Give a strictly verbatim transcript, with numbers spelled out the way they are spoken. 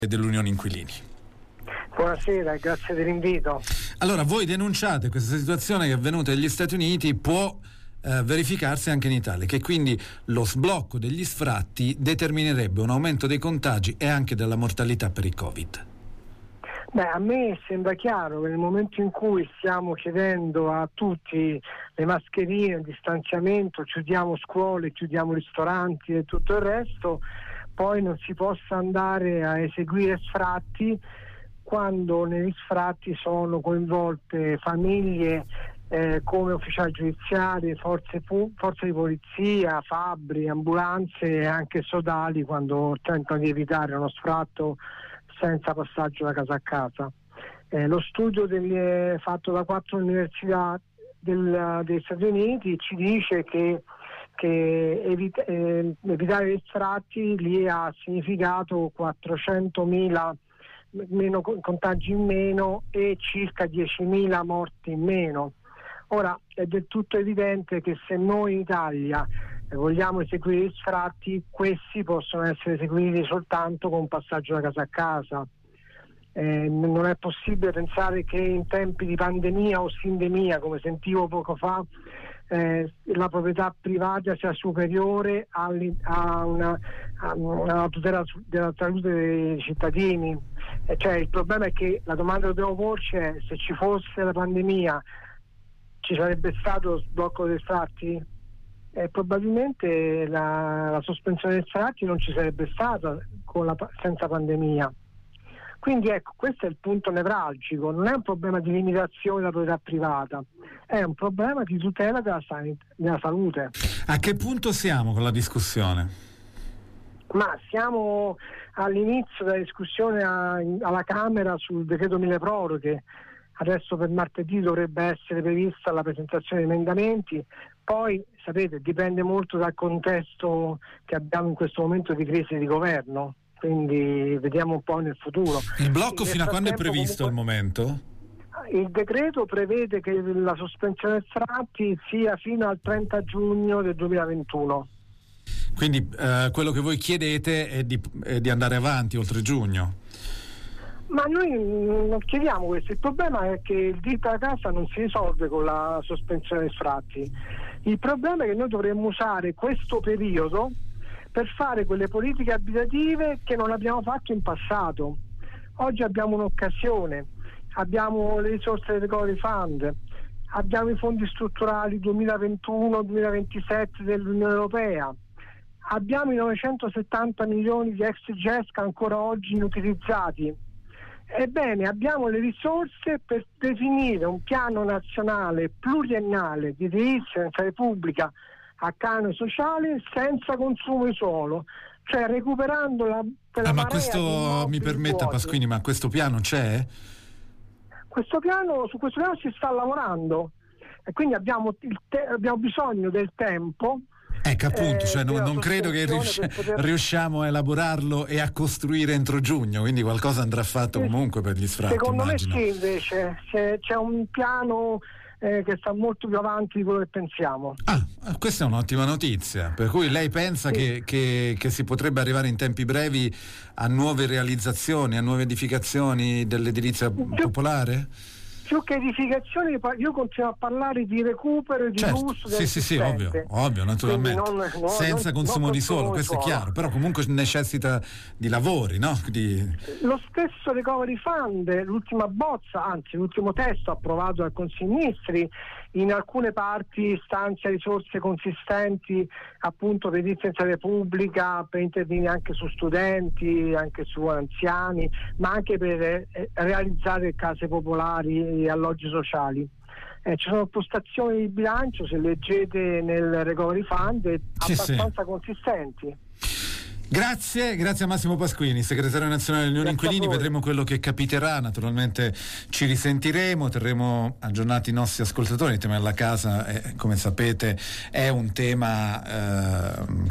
dell'Unione Inquilini. Buonasera, grazie dell'invito. Allora, voi denunciate questa situazione che è avvenuta negli Stati Uniti, può eh, verificarsi anche in Italia, che quindi lo sblocco degli sfratti determinerebbe un aumento dei contagi e anche della mortalità per il Covid. Beh, a me sembra chiaro che nel momento in cui stiamo chiedendo a tutti le mascherine, il distanziamento, chiudiamo scuole, chiudiamo ristoranti e tutto il resto, poi non si possa andare a eseguire sfratti quando negli sfratti sono coinvolte famiglie eh, come ufficiali giudiziari, forze, pu- forze di polizia, fabbri, ambulanze e anche sodali quando tentano di evitare uno sfratto senza passaggio da casa a casa. Eh, lo studio delle, fatto da quattro università del, degli Stati Uniti ci dice che, che evita, eh, evitare gli sfratti lì ha significato quattrocentomila meno contagi in meno e circa diecimila morti in meno. Ora è del tutto evidente che se noi in Italia eh, vogliamo eseguire gli sfratti, questi possono essere eseguiti soltanto con un passaggio da casa a casa. Eh, non è possibile pensare che in tempi di pandemia o sindemia, come sentivo poco fa, eh, la proprietà privata sia superiore alle, a una, a una tutela della salute dei cittadini. Eh, cioè, il problema è che la domanda che dobbiamo porci è: se ci fosse la pandemia ci sarebbe stato lo sblocco dei sfratti? Eh, probabilmente la, la sospensione dei sfratti non ci sarebbe stata con la, senza pandemia. Quindi ecco, questo è il punto nevralgico, non è un problema di limitazione della proprietà privata, è un problema di tutela della, san- della salute. A che punto siamo con la discussione? Ma siamo all'inizio della discussione a, alla Camera sul decreto mille proroghe. Adesso per martedì dovrebbe essere prevista la presentazione di emendamenti, poi sapete dipende molto dal contesto che abbiamo in questo momento di crisi di governo. Quindi vediamo un po' nel futuro. Il blocco fino a quando è previsto comunque, al momento? Il decreto prevede che la sospensione dei sfratti sia fino al trenta giugno del duemilaventuno. Quindi eh, quello che voi chiedete è di, è di andare avanti oltre giugno? Ma noi non chiediamo questo, il problema è che il diritto alla casa non si risolve con la sospensione dei sfratti. Il problema è che noi dovremmo usare questo periodo per fare quelle politiche abitative che non abbiamo fatto in passato. Oggi abbiamo un'occasione, abbiamo le risorse del Recovery Fund, abbiamo i fondi strutturali duemilaventuno duemilaventisette dell'Unione Europea, abbiamo i novecentosettanta milioni di ex G E S C ancora oggi inutilizzati. Ebbene, abbiamo le risorse per definire un piano nazionale pluriennale di edilizia in pubblica a canone sociale senza consumo di suolo, cioè recuperando la ah, ma questo mi permetta vuoti. Pasquini, ma questo piano c'è? Questo piano, su questo piano si sta lavorando e quindi abbiamo, il te- abbiamo bisogno del tempo. Ecco appunto, eh, cioè non, non credo che riusci- poter... riusciamo a elaborarlo e a costruire entro giugno, quindi qualcosa andrà fatto sì, comunque per gli sfratti. Secondo immagino. me sì, invece c'è, c'è un piano eh, che sta molto più avanti di quello che pensiamo. Ah, questa è un'ottima notizia, per cui lei pensa sì. che, che, che si potrebbe arrivare in tempi brevi a nuove realizzazioni, a nuove edificazioni dell'edilizia più, popolare? Più che edificazioni, io continuo a parlare di recupero e di certo, uso sì sì sì, ovvio, ovvio, naturalmente non, no, senza non, consumo non di suolo, questo suolo. È chiaro, però comunque necessita di lavori, no? Di... Lo stesso Recovery Fund, l'ultima bozza, anzi l'ultimo testo approvato dal Consiglio dei Ministri, in alcune parti stanzia risorse consistenti appunto per l'edilizia pubblica, per intervenire anche su studenti, anche su anziani, ma anche per eh, realizzare case popolari e alloggi sociali. Eh, ci sono postazioni di bilancio, se leggete nel Recovery Fund, sì, abbastanza sì. consistenti. Grazie, grazie a Massimo Pasquini, segretario nazionale dell'Unione Inquilini. Vedremo quello che capiterà, naturalmente ci risentiremo, terremo aggiornati i nostri ascoltatori. Il tema della casa, eh, come sapete, è un tema eh,